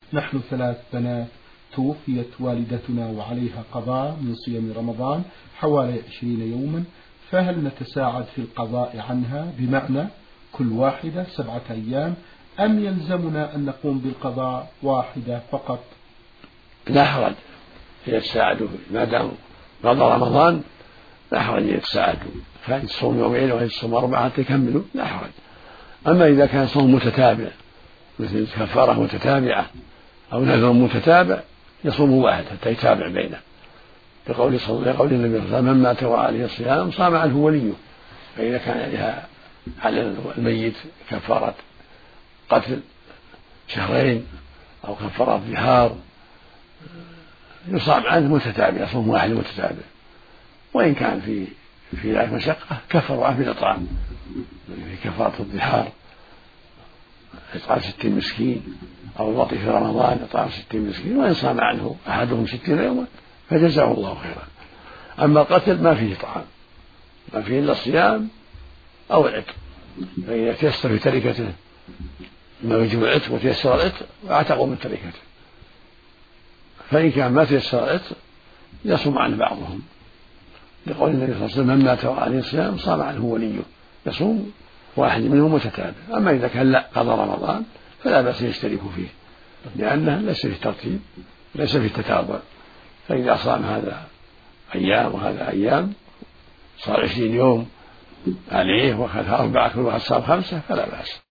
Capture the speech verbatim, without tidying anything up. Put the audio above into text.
نحن ثلاث بنات توفيت والدتنا وعليها قضاء من صيام رمضان حوالي عشرين يوما، فهل نتساعد في القضاء عنها بمعنى كل واحدة سبعة أيام، أم يلزمنا أن نقوم بالقضاء واحدة فقط؟ لا حرج يتساعدوا ما دام قضى رمضان، لا حرج يتساعدوا، فتصوم يومين وهي تصوم أربعة تكملوا لا حرج. أما إذا كان صوم متتابع مثل كفارة متتابعة أو نذر متتابع يصوم واحد حتى يتابع بينه، لقول صلى لقول النبي صلى الله عليه وسلم من مات وعليه الصيام صام عنه وليه. فإذا كان لها على الميت كفارة قتل شهرين أو كفارة ظهار يصام عنه متتابع، يصوم واحد متتابع. وإن كان في في ذلك مشقة كفر عنه بالإطعام، في كفارة الظهار إطعام ستين مسكين، أو الوطي في رمضان إطعام ستين مسكين، وإن صام عنه أحدهم ستين يوما فجزاه الله خيرا. أما القتل ما فيه طعام، ما فيه إلا الصيام أو العتق، فإذا تيسر في تركته ما يجب العتق وتيسر العتق اعتقوا من تركته. فإن كان ما تيسر العتق يصوم عنه بعضهم، لقول النبي صلى الله عليه وسلم من مات وعليه الصيام صام عنه وليه، يصوم واحد منهم متتابع. أما إذا كان لا قضى رمضان فلا بأس يشترك فيه، لأنه ليس في ترتيب ليس في تتابع. فإذا صام هذا أيام وهذا أيام صار عشرين يوم عليه وأخذ أربعة كل واحد صام خمسة فلا بأس.